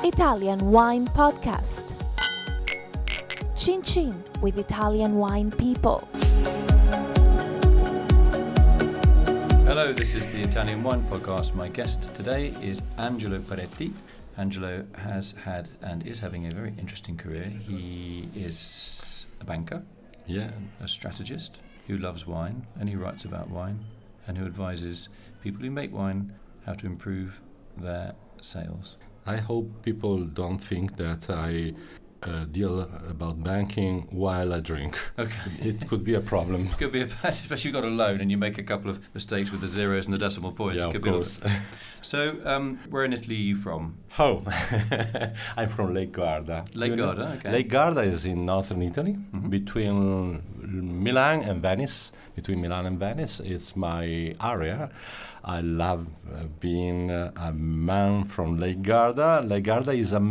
Italian Wine Podcast. Chin Chin with Italian wine people. Hello, this is the Italian Wine Podcast. My guest today is Angelo Peretti. Angelo has had and is having a very interesting career. He is a banker, a strategist who loves wine, and he writes about wine, and who advises people who make wine how to improve their sales. I hope people don't think that I deal about banking while I drink. Okay. It could be a problem. Could be especially you've got a loan and you make a couple of mistakes with the zeros and the decimal points. Yeah, it could of be course. So, where in Italy are you from? Oh, I'm from Lake Garda. Lake Garda, okay. Lake Garda is in northern Italy, between Milan and Venice. Between Milan and Venice, it's my area. I love being a man from Lake Garda. Lake Garda is a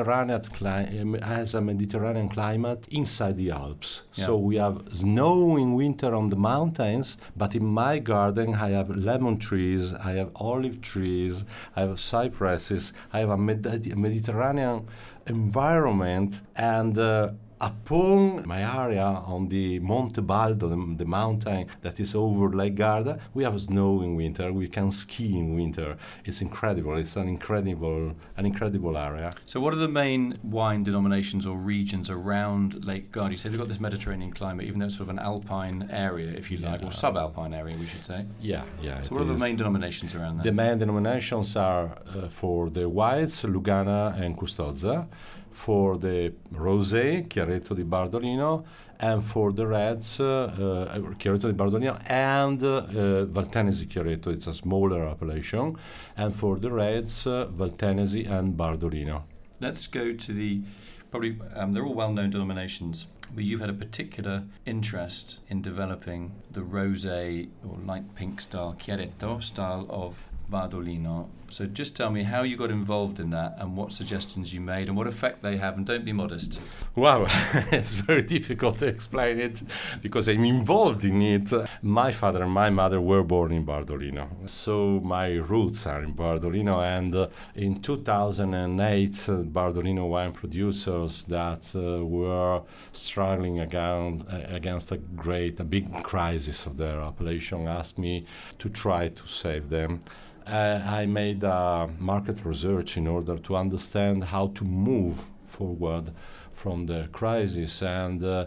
has a Mediterranean climate inside the Alps. Yeah. So we have snow in winter on the mountains, but in my garden I have lemon trees, I have olive trees, I have cypresses, I have a Mediterranean environment, and upon my area on the Monte Baldo, the mountain that is over Lake Garda, we have snow in winter. We can ski in winter. It's incredible. It's an incredible area. So what are the main wine denominations or regions around Lake Garda? You say they've got this Mediterranean climate, even though it's sort of an alpine area, if you like, or subalpine area, we should say. Yeah. So what are the main denominations around there? The main denominations are for the whites, Lugana and Custozza, for the rosé, Chiaretto di Bardolino, and for the reds, Chiaretto di Bardolino and Valtenesi Chiaretto. It's a smaller appellation. And for the reds, Valtenesi and Bardolino. Let's go to the, probably, they're all well-known denominations, but you've had a particular interest in developing the rosé or light pink style, Chiaretto style of Bardolino. So just tell me how you got involved in that and what suggestions you made and what effect they have, and don't be modest. Wow, it's very difficult to explain it because I'm involved in it. My father and my mother were born in Bardolino, so my roots are in Bardolino, and in 2008 Bardolino wine producers that were struggling against a big crisis of their appellation asked me to try to save them. I made market research in order to understand how to move forward from the crisis, and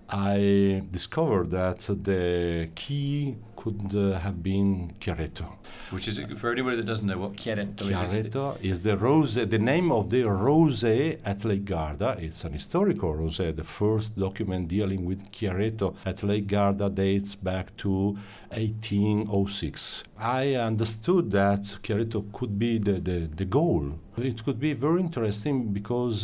I discovered that the key could have been Chiaretto. Which is, for anybody that doesn't know what Chiaretto is. Chiaretto is the rosé, the name of the rosé at Lake Garda. It's an historical rosé. The first document dealing with Chiaretto at Lake Garda dates back to 1806. I understood that Chiaretto could be the goal. It could be very interesting because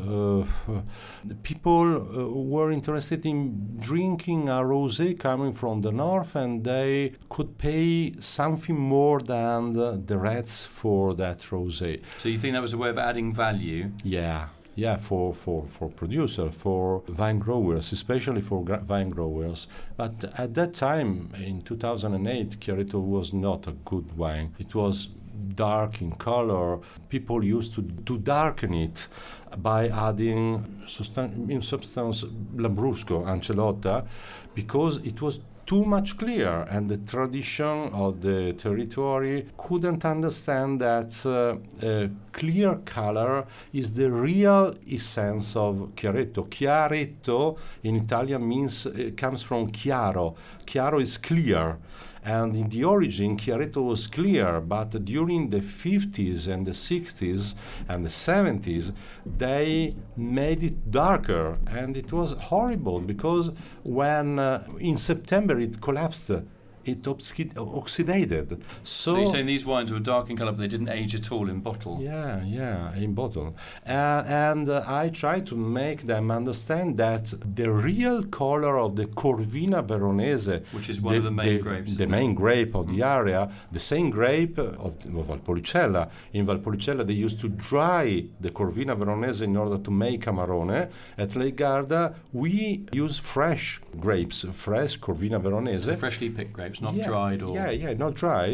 people were interested in drinking a rosé coming from the north, and they could pay something more than the reds for that rosé. So you think that was a way of adding value? Yeah, for producers, for vine growers, especially for vine growers. But at that time, in 2008, Chiaretto was not a good wine. It was dark in color. People used to darken it by adding substance Lambrusco, Ancelotta, because it was too much clear, and the tradition of the territory couldn't understand that clear color is the real essence of Chiaretto. Chiaretto in Italian means comes from chiaro. Chiaro is clear. And in the origin, Chiaretto was clear, but during the 50s and the 60s and the 70s, they made it darker, and it was horrible because when in September it collapsed, it oxidated. So you're saying these wines were dark in colour, but they didn't age at all in bottle? Yeah, in bottle. And I try to make them understand that the real color of the Corvina Veronese, which is one of the main grapes, the main grape of the area, the same grape of Valpolicella. In Valpolicella, they used to dry the Corvina Veronese in order to make Amarone. At Lake Garda, we use fresh grapes, fresh Corvina Veronese. So freshly picked grapes, not dried or... Yeah, not dried.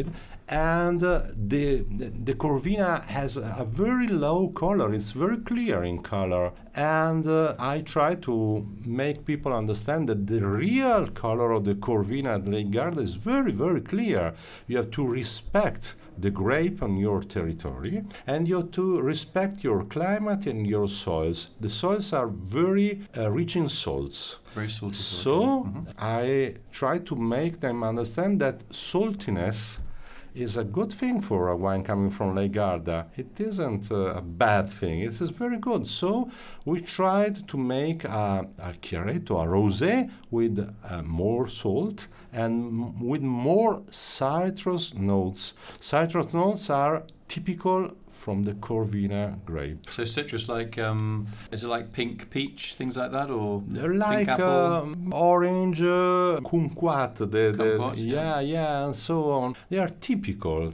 And the Corvina has a very low color. It's very clear in color. And I try to make people understand that the real color of the Corvina at Lake Garda is very, very clear. You have to respect the grape on your territory, and you have to respect your climate and your soils. The soils are very rich in salts. Very salty. So I try to make them understand that saltiness is a good thing for a wine coming from Lake Garda. It isn't a bad thing. It is very good. So we tried to make a Chiaretto, a rosé with more salt and with more citrus notes. Citrus notes are typical from the Corvina grape. So citrus, like is it like pink peach, things like that, or They're pink like apple? orange, kumquat, Kumquat, yeah, and so on. They are typical.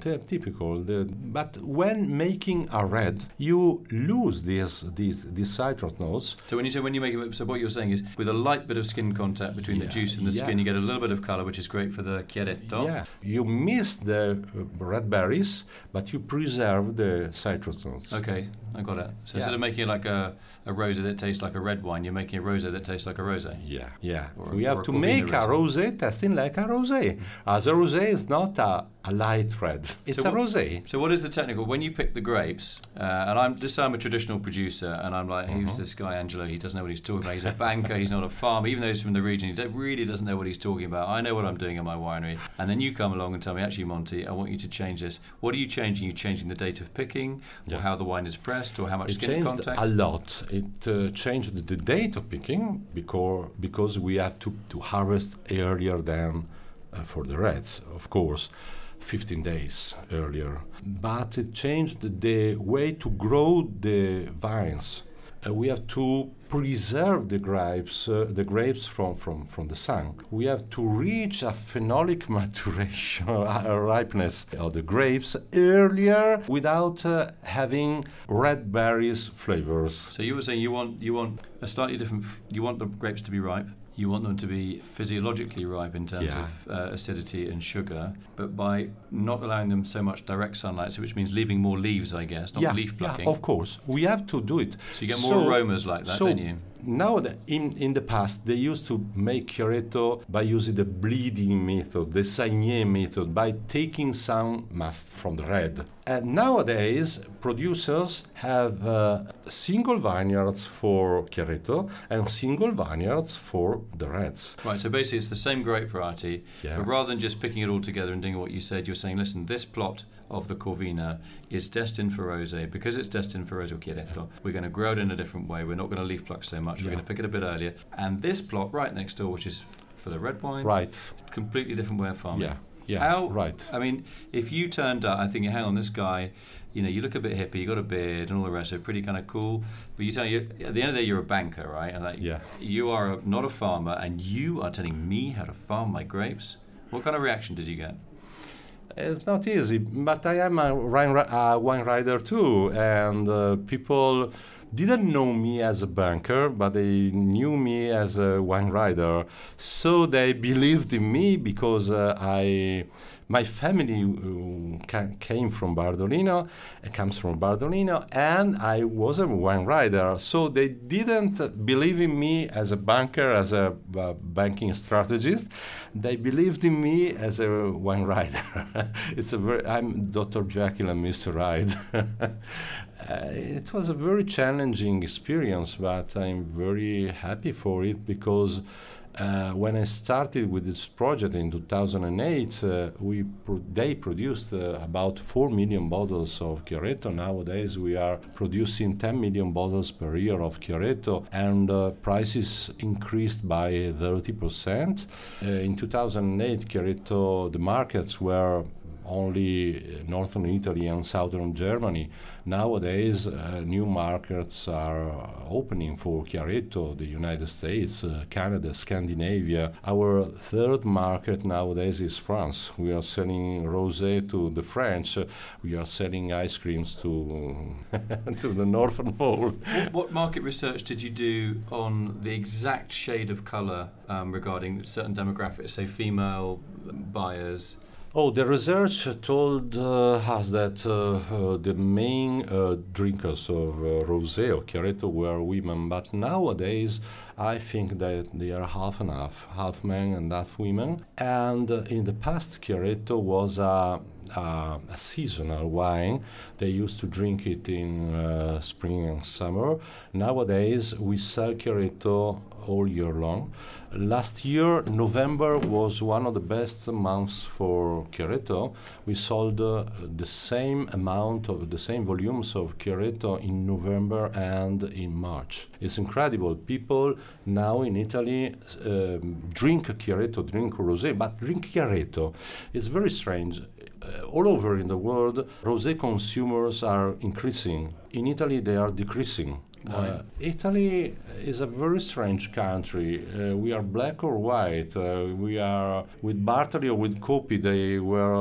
But when making a red, you lose these citrus notes. So when you make it, so what you're saying is, with a light bit of skin contact between the juice and the skin, you get a little bit of color, which is great for the Chiaretto. Yeah, you miss the red berries, but you preserve the citrus notes. Okay, I got it. So instead of making it like a rosé that tastes like a red wine, you're making a rosé that tastes like a rosé. Yeah. Or We a have to Corvina make a rosé. rosé tasting like a rosé. As a rosé is not a light red. It's So a rosé. So what is the technical? When you pick the grapes, and I'm a traditional producer, and I'm like, who's this guy Angelo? He doesn't know what he's talking about. He's a banker. He's not a farmer. Even though he's from the region, he really doesn't know what he's talking about. I know what I'm doing in my winery. And then you come along and tell me, actually, Monty, I want you to change this. What are you changing? Are you changing the date of picking, or how the wine is pressed, or how much It skin changed contact? a lot. It changed the date of picking because we have to harvest earlier than for the reds, of course, 15 days earlier. But it changed the way to grow the vines. We have to preserve the grapes from the sun. We have to reach a phenolic maturation, ripeness of the grapes earlier without having red berries flavors. So you were saying you want a slightly different. You want the grapes to be ripe. You want them to be physiologically ripe in terms of acidity and sugar, but by not allowing them so much direct sunlight, so which means leaving more leaves, I guess, not leaf plucking. Yeah, of course. We have to do it. So you get more aromas like that, don't you? Now, in the past, they used to make Chiaretto by using the bleeding method, the Sagnier method, by taking some must from the red. And nowadays, producers have single vineyards for Chiaretto and single vineyards for the reds. Right, so basically it's the same grape variety, but rather than just picking it all together and doing what you said, you're saying, listen, this plot of the Corvina is destined for rosé. Because it's destined for rosé Chiaretto, we're going to grow it in a different way. We're not going to leaf pluck so much. We're going to pick it a bit earlier. And this plot right next door, which is for the red wine, completely different way of farming. Right. I mean, if you turned up, I think, hang on, this guy, you look a bit hippie, you got a beard and all the rest, so pretty kind of cool. But at the end of the day, you're a banker, right? And you are not a farmer, and you are telling me how to farm my grapes. What kind of reaction did you get? It's not easy, but I am a wine rider too, and people didn't know me as a banker, but they knew me as a wine rider. So they believed in me because my family comes from Bardolino, and I was a wine rider. So they didn't believe in me as a banker, as a banking strategist. They believed in me as a wine rider. I'm Dr. Jekyll and Mr. Hyde. It was a very challenging experience, but I'm very happy for it because when I started with this project in 2008, they produced about 4 million bottles of Chiaretto. Nowadays, we are producing 10 million bottles per year of Chiaretto, and prices increased by 30%. In 2008, Chiaretto, the markets were only northern Italy and southern Germany. Nowadays, new markets are opening for Chiaretto, the United States, Canada, Scandinavia. Our third market nowadays is France. We are selling rosé to the French. We are selling ice creams to to the Northern Pole. What market research did you do on the exact shade of colour regarding certain demographics, say female buyers? Oh, the research told us that the main drinkers of rosé or Chiaretto were women, but nowadays I think that they are half and half men and half women. And in the past, Chiaretto was a seasonal wine. They used to drink it in spring and summer. Nowadays, we sell Chiaretto all year long. Last year, November was one of the best months for Chiaretto. We sold the same volumes of Chiaretto in November and in March. It's incredible. People now in Italy drink Chiaretto, drink rosé, but drink Chiaretto. It's very strange. All over in the world, rosé consumers are increasing. In Italy, they are decreasing. Italy is a very strange country. We are black or white. We are with Bartoli or with Coppi. They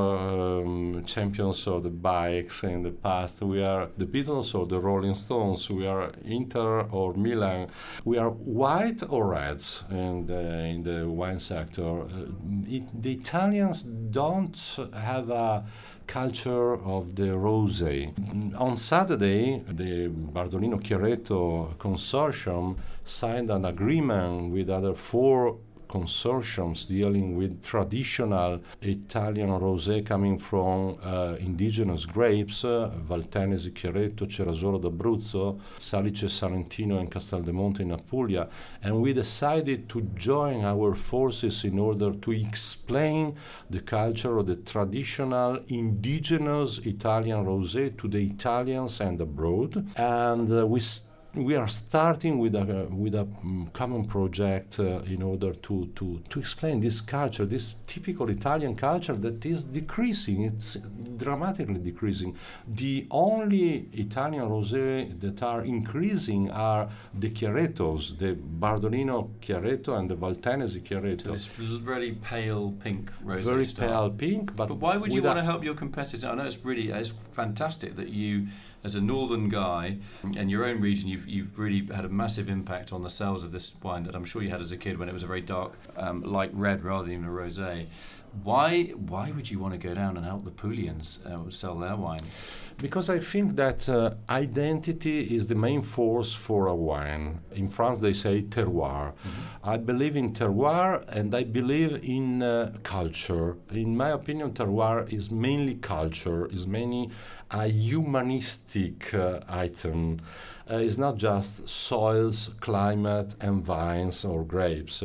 were champions of the bikes in the past. We are the Beatles or the Rolling Stones. We are Inter or Milan. We are white or reds in the wine sector. The Italians don't have a culture of the rosé. On Saturday, the Bardolino Chiaretto Consortium signed an agreement with other 4 consortiums dealing with traditional Italian rosé coming from indigenous grapes, Valternese Chiaretto, Cerasolo d'Abruzzo, Salice Salentino and Casteldemonte in Apulia, and we decided to join our forces in order to explain the culture of the traditional indigenous Italian rosé to the Italians and abroad, and we are starting with a common project in order to explain this culture, this typical Italian culture that is decreasing. It's dramatically decreasing. The only Italian rosé that are increasing are the Chiarettos, the Bardolino Chiaretto and the Valternese Chiaretto. So this really pale pink rosé Very style. pale pink, but why would you want to help your competitors? I know it's fantastic that you, as a northern guy, in your own region, you've really had a massive impact on the sales of this wine that I'm sure you had as a kid when it was a very dark, light red rather than a rosé. Why would you want to go down and help the Apulians sell their wine? Because I think that identity is the main force for a wine. In France, they say terroir. Mm-hmm. I believe in terroir and I believe in culture. In my opinion, terroir is mainly culture, is mainly a humanistic item. It's not just soils, climate, and vines or grapes.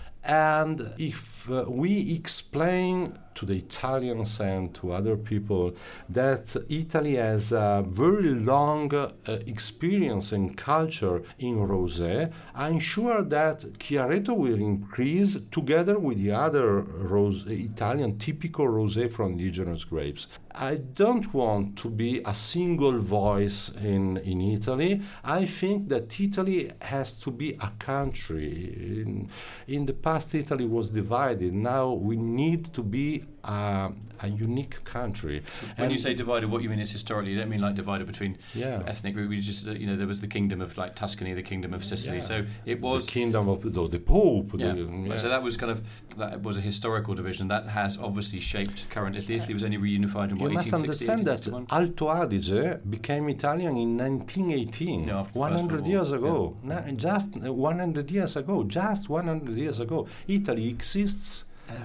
And if we explain to the Italians and to other people that Italy has a very long experience and culture in rosé, I'm sure that Chiaretto will increase together with the other Italian typical rosé from indigenous grapes. I don't want to be a single voice in Italy. I think that Italy has to be a country. In the past, Italy was divided. Now we need to be a unique country. So when you say divided, what you mean is historically. You don't mean like divided between ethnic groups. We just, there was the kingdom of like Tuscany, the kingdom of Sicily. Yeah. So it was the kingdom of the Pope. Yeah. So that was that was a historical division that has obviously shaped current Italy. Italy was only reunified in 1860. You must understand that Alto Adige became Italian in 1918, 100 years ago. Yeah. Just 100 years ago. Just 100 years ago. Italy exists.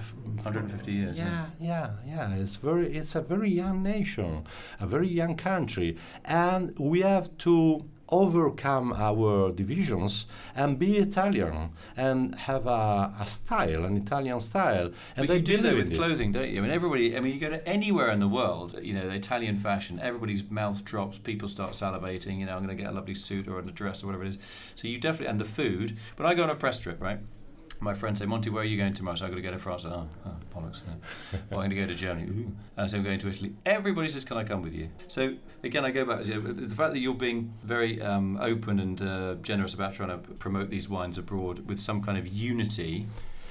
150 years. Yeah. It's a very young nation, a very young country, and we have to overcome our divisions and be Italian and have a style, an Italian style. And but you do that with clothing, don't you? You go to anywhere in the world, the Italian fashion, everybody's mouth drops, people start salivating, I'm going to get a lovely suit or a dress or whatever it is. So you definitely, and the food, when I go on a press trip, right? My friends say, Monty, where are you going tomorrow? So I've got to go to France. Oh, bollocks. Well, I'm going to go to Germany. Ooh. And so I'm going to Italy. Everybody says, can I come with you? So again, I go back to the fact that you're being very open and generous about trying to promote these wines abroad with some kind of unity.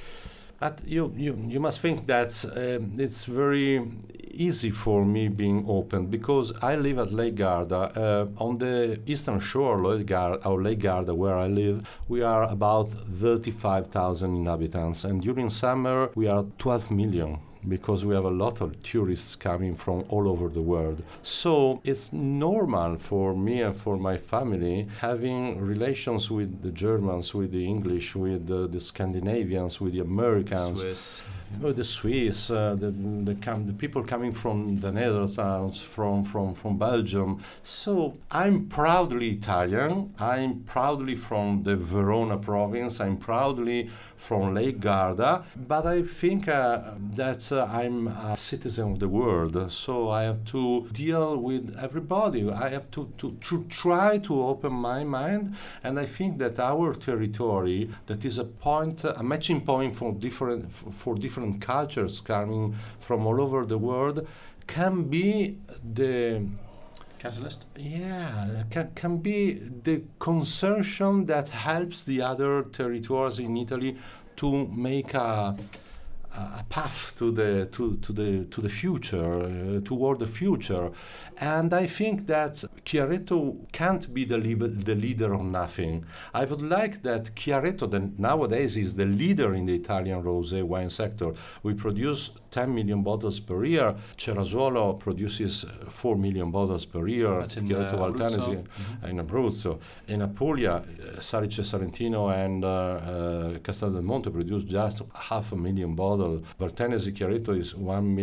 But you must think that it's very easy for me being open because I live at Lake Garda. On the eastern shore of Lake Garda, where I live, we are about 35,000 inhabitants, and during summer we are 12 million. because we have a lot of tourists coming from all over the world. So it's normal for me and for my family having relations with the Germans, with the English, with the Scandinavians, with the Americans. Swiss. The Swiss, the people coming from the Netherlands, from Belgium. So I'm proudly Italian. I'm proudly from the Verona province. I'm proudly from Lake Garda. But I think that I'm a citizen of the world. So I have to deal with everybody. I have to try to open my mind. And I think that our territory, that is a matching point for different cultures coming from all over the world, can be the catalyst. Yeah, can be the consortium that helps the other territories in Italy to make a path to the future, toward the future. And I think that Chiaretto can't be the leader of nothing. I would like that Chiaretto, that nowadays is the leader in the Italian rosé wine sector. We produce 10 million bottles per year. Cerasuolo produces 4 million bottles per year. That's in Chiaretto Abruzzo. In Abruzzo. In Apulia, Salice Sarentino and Castel del Monte produce just 500,000 bottles. Valtennesi Chiaretto is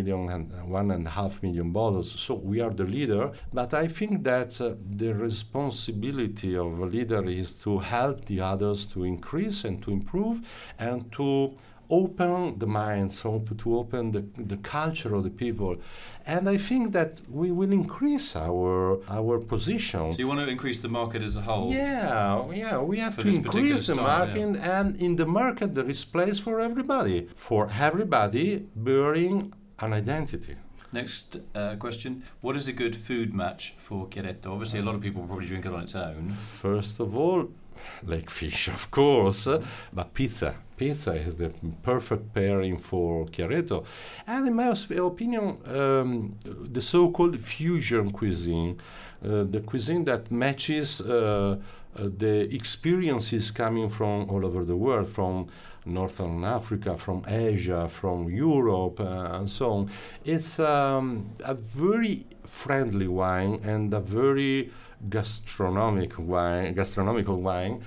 1.5 million bottles. So we are the leader. But I think that the responsibility of a leader is to help the others to increase and to improve and to open the minds, to open the culture of the people. And I think that we will increase our position. So you want to increase the market as a whole? Yeah, we have to increase the market, and in the market there is place for everybody bearing an identity. Next question. What is a good food match for Chiaretto? Obviously, a lot of people will probably drink it on its own. First of all, like fish, of course, but pizza. Pizza is the perfect pairing for Chiaretto. And in my opinion, the so-called fusion cuisine, the cuisine that matches the experiences coming from all over the world, from Northern Africa, from Asia, from Europe, and so on. It's a very friendly wine and a very gastronomical wine.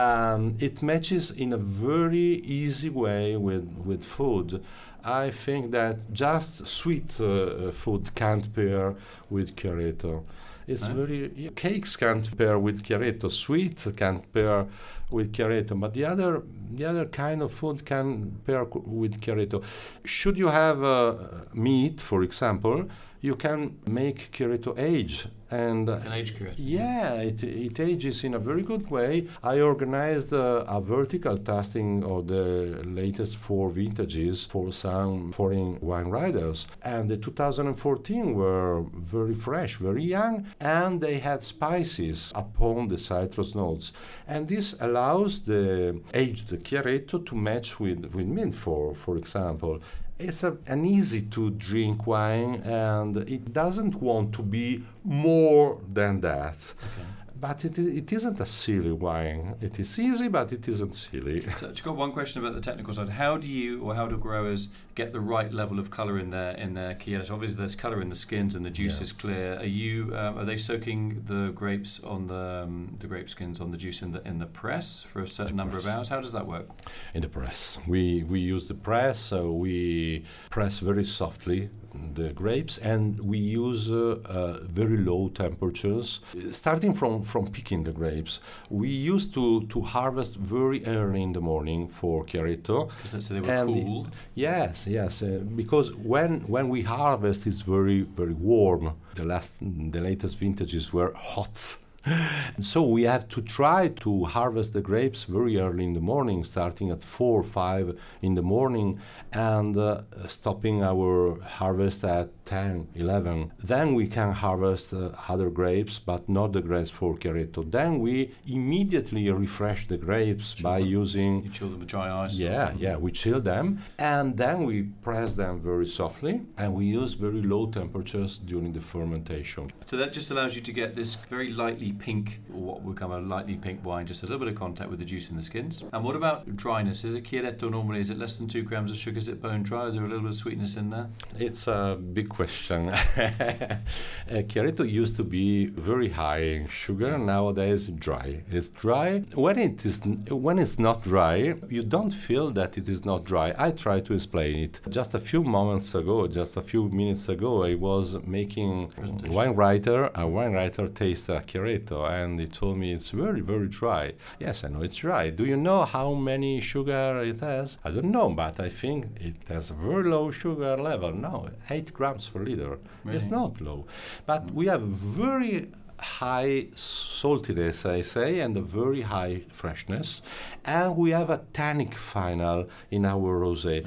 It matches in a very easy way with food. I think that just sweet food can't pair with Chiaretto. It's cakes can't pair with Chiaretto, sweets can't pair with Chiaretto, but the other kind of food can pair with Chiaretto. Should you have meat, for example, you can make Chiaretto age. And an age Chiaretto. Yeah, it ages in a very good way. I organized a vertical tasting of the latest 4 vintages for some foreign wine riders. And the 2014 were very fresh, very young, and they had spices upon the citrus notes. And this allows the aged Chiaretto to match with mint, for example. It's an easy to drink wine, and it doesn't want to be more than that. Okay. But it isn't a silly wine. It is easy, but it isn't silly. So I've got one question about the technical side. How do growers get the right level of colour in their Chiaretto? Obviously, there's colour in the skins and the juice is clear. Are they soaking the grapes on the grape skins on the juice in the press for a certain number of hours? How does that work? In the press, we use the press. So we press very softly the grapes, and we use very low temperatures. Starting from picking the grapes, we used to harvest very early in the morning for Chiaretto. So they were cool. Yes, because when we harvest, it's very, very warm. The latest vintages were hot. So we have to try to harvest the grapes very early in the morning, starting at 4 or 5 in the morning, and stopping our harvest at 10, 11. Then we can harvest other grapes, but not the grapes for Chiaretto. Then we immediately refresh the grapes by using... You chill them with dry ice? Yeah, we chill them, and then we press them very softly, and we use very low temperatures during the fermentation. So that just allows you to get this very lightly slightly pink, or what will become a lightly pink wine, just a little bit of contact with the juice in the skins. And what about dryness? Is it Chiaretto normally? Is it less than 2 grams of sugar? Is it bone dry? Is there a little bit of sweetness in there? It's a big question. Chiaretto used to be very high in sugar. Nowadays, dry. It's dry. When it's not dry, you don't feel that it is not dry. I try to explain it. Just a few minutes ago, I was making a wine writer taste a Chiaretto, and he told me it's very, very dry. Yes, I know it's dry. Do you know how many sugar it has? I don't know, but I think it has a very low sugar level. No, 8 grams per liter. Really? It's not low. But we have very high saltiness, I say, and a very high freshness, and we have a tannic final in our rosé.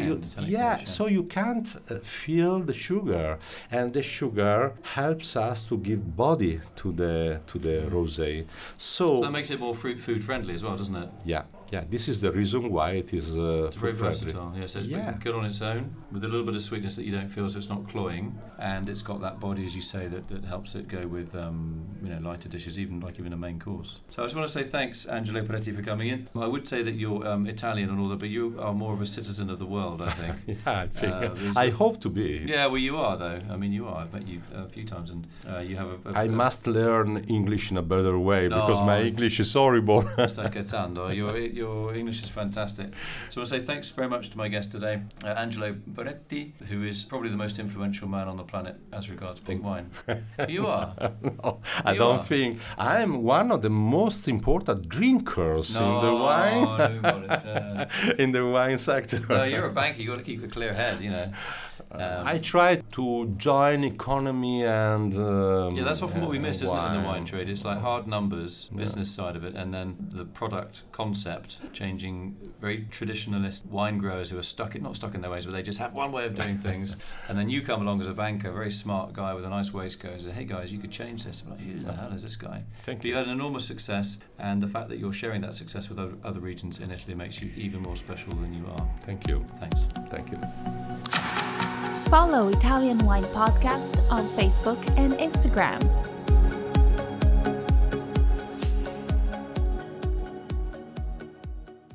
So you can't feel the sugar, and the sugar helps us to give body to the rosé. So that makes it more food friendly as well, doesn't it? Yeah, this is the reason why it is it's very versatile. Yeah, so it's good on its own with a little bit of sweetness that you don't feel, so it's not cloying, and it's got that body, as you say, that helps it go with lighter dishes, even a main course. So I just want to say thanks, Angelo Peretti, for coming in. I would say that you're Italian and all that, but you are more of a citizen of the world, I think. Yeah, I think. I hope to be. Yeah, well, you are though. I mean, you are. I've met you a few times, and you have I must learn English in a better way because my English is horrible. Your English is fantastic. So I'll say thanks very much to my guest today, Angelo Peretti, who is probably the most influential man on the planet as regards pink wine. You are. No, I don't think. I'm one of the most important drinkers in the wine. In the wine sector. No, you're a banker. You've got to keep a clear head, you know. I try to join economy and that's often what we miss, isn't it, in the wine trade? It's like hard numbers, business side of it, and then the product concept changing. Very traditionalist wine growers who are not stuck in their ways, but they just have one way of doing things. And then you come along as a banker, very smart guy with a nice waistcoat, and say, "Hey guys, you could change this." I'm like, "Who the hell is this guy?" Thank you. You've had an enormous success, and the fact that you're sharing that success with other regions in Italy makes you even more special than you are. Thank you. Thanks. Thank you. Follow Italian Wine Podcast on Facebook and Instagram.